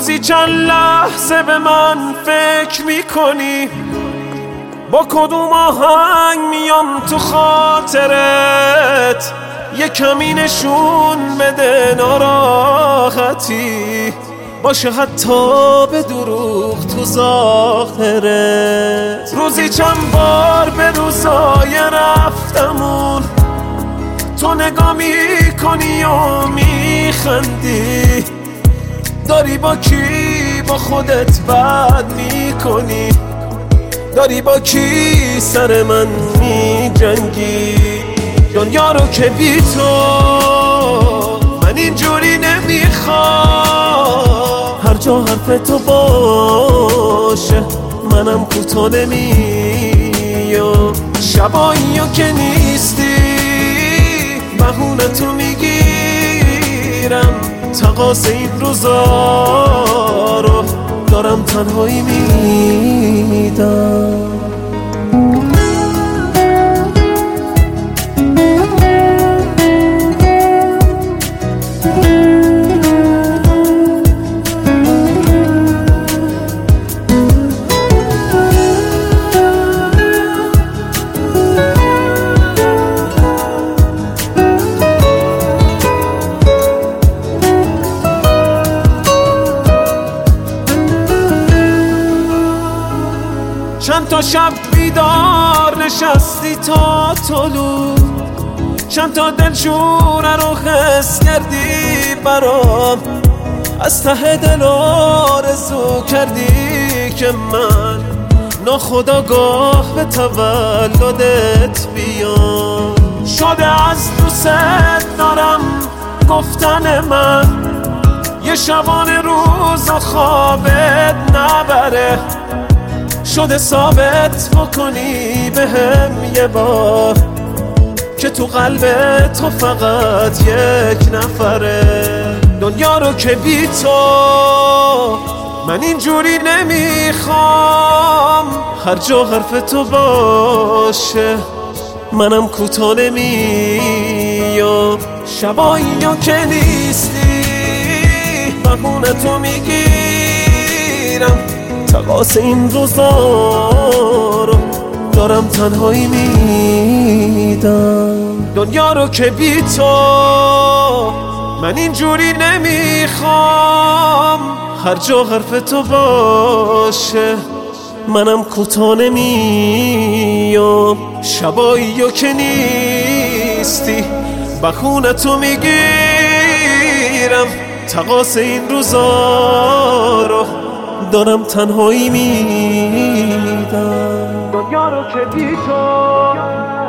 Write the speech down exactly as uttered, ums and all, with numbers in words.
روزی چند لحظه به من فکر میکنی با کدوم آهنگ میام تو خاطرت، یه کمی نشون بده ناراحتی باشه حتی به دروغ تو ظاهرت. روزی چند بار به روزای رفتمون تو نگاه میکنی و میخندی، داری با کی با خودت بد میکنی، داری با کی سر من میجنگی. دنیا رو که بی تو من اینجوری نمیخوام، هر جا حرف تو باشه منم کوتاه نمیام. شبایی که نیستی بهونه تو میگیرم، تقاص این روزا رو دارم تنهایی میدم. چند تا شب بیدار نشستی تا طلوع، چند تا دلشوره رو حس کردی برام، از ته دل آرزو کردی که من ناخودآگاه به تولدت بیام. شده از دوست دارم گفتن من یه شبانه روز و خوابت نبره، شده ثابت بکنی به هم یه بار که تو قلب تو فقط یک نفره. دنیا رو که بی تو من اینجوری نمیخوام، هر جا حرف تو باشه منم کوتاه نمیام. شبایی که نیستی بهونه تو میگیرم، تقاص این روزا رو دارم تنهایی میدم. دنیا رو که بی تو من اینجوری نمیخوام، هر جا حرف تو باشه منم کوتاه نمیام. شبایی که نیستی بهونه تو میگیرم، تقاص این روزا رو دارم تنهایی میدم. دنیا رو که بی تو